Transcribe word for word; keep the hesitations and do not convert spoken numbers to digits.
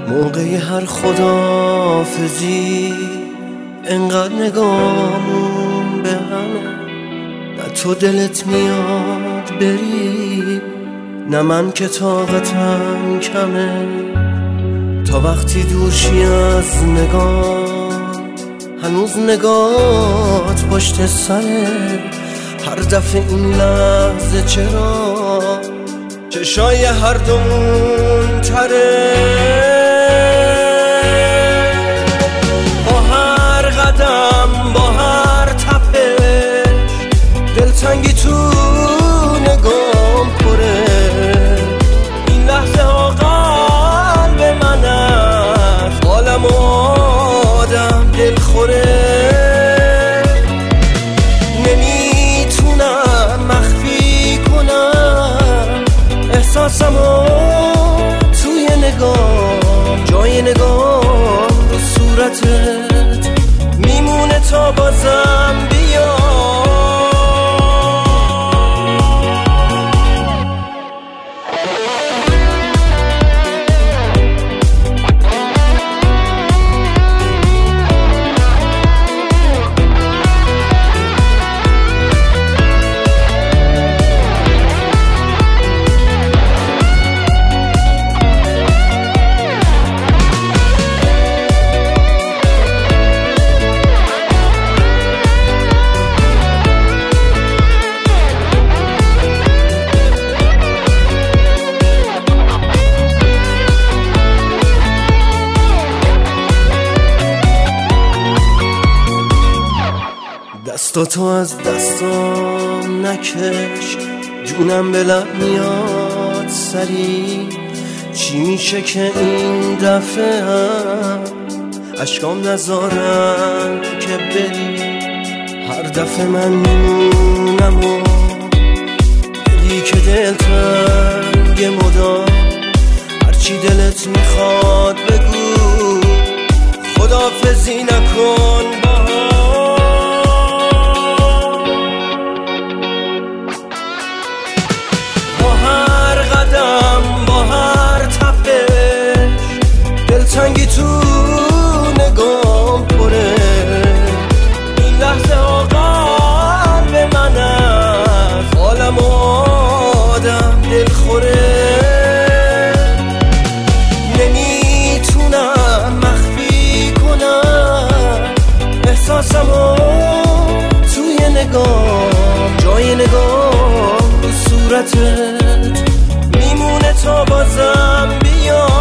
موقع هر خداحافظی انقدر نگامون به همه، نه تو دلت میاد بری نه من که طاقتم کمه. تا وقتی دورشی از نگاه هنوز نگات پشت سره، هر دفعه این لحظه چرا چشای هر دومون تره. با هر قدم با هر تپش دلتنگی تو نگام پره. این لحظه ها قلب من است، عالم و آدم دل خوره. نمیتونم مخفی کنم احساسمو توی نگام، جای نگام رو صورتت میمونه تا بازم بیا. دستاتو از دستام نکش، جونم به لب میاد سری. چی میشه که این دفعه هم اشکام نذارن که بری. هر دفعه من میمونم و دلی که دلتنگ مدام، هرچی دلت میخواد بگو، خداحافظی نکن با دلتنگی تو نگام پره. این لحظه ها قلب من است، عالم و آدم دل خوره. نمیتونم مخفی کنم احساسمو توی نگام، جای نگام رو صورتت میمونه تا بازم بیا.